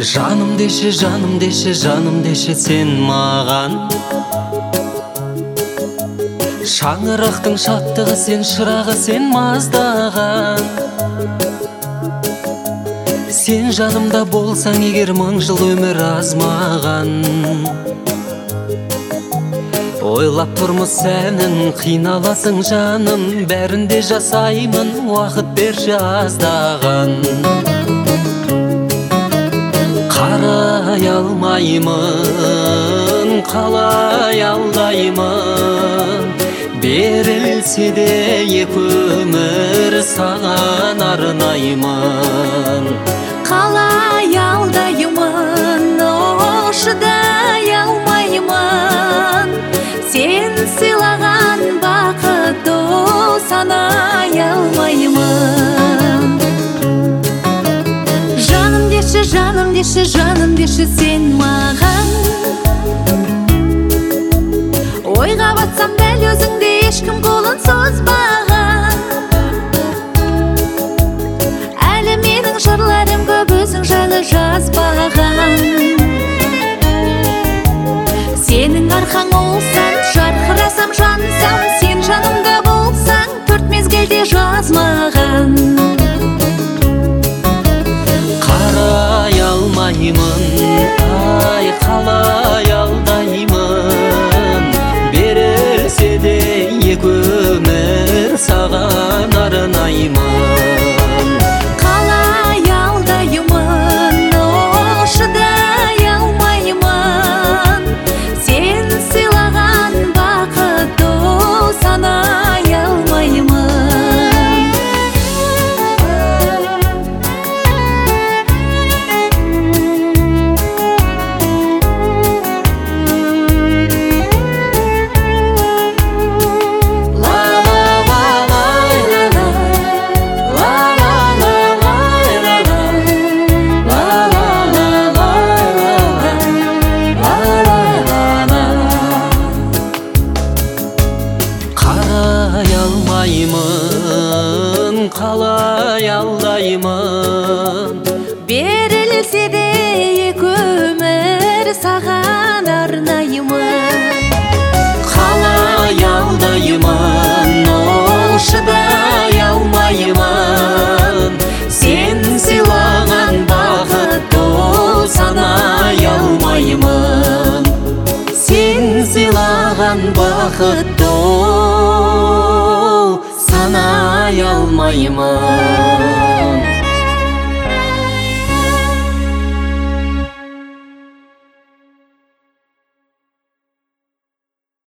Жаным деші, жаным деші, жаным деші сен маған. Шаңырақтың шаттығы сен, шырағы сен маздаған. Сен жанымда болсаң егер, мың жыл өмір аз маған. Ойлап тұрмыз сәнін, қиналасың жаным, бәрінде жасаймын, уақыт берші аздаған. Қарай алмаймын, қалай алдаймын, берілсе де екі өмір саған арнаймын. Қалай алдаймын, шыдай алмаймын, сен сыйлаған бақыт санай алмаймын. Жаным деші, жаным деші, жаным деші сен маған. Ойға батсам дәл өзіңде ешкім қолын созбаған. Әлі менің жырларым көп, өзің жайлы жазбаған. Сенің арқаң олсаң, жарқырасам жансам, сен жанымда болсаң, төрт мезгілде жазмаған. Қарай алмаймын, ай қалай алдаймын, берілсе де екі өмір саған арнаймын. Қалай алдаймын, шыдай алмаймын, сен сыйлаған бақыт санай алмаймын. Қарай алмаймын, қалай алдаймын, Берілсе де екі өмір саған арнаймын. қалай алдаймын, шыдай алмаймын, сен сыйлаған бақыт санай алмаймын. Сен сыйлаған бақыт санай алмаймын.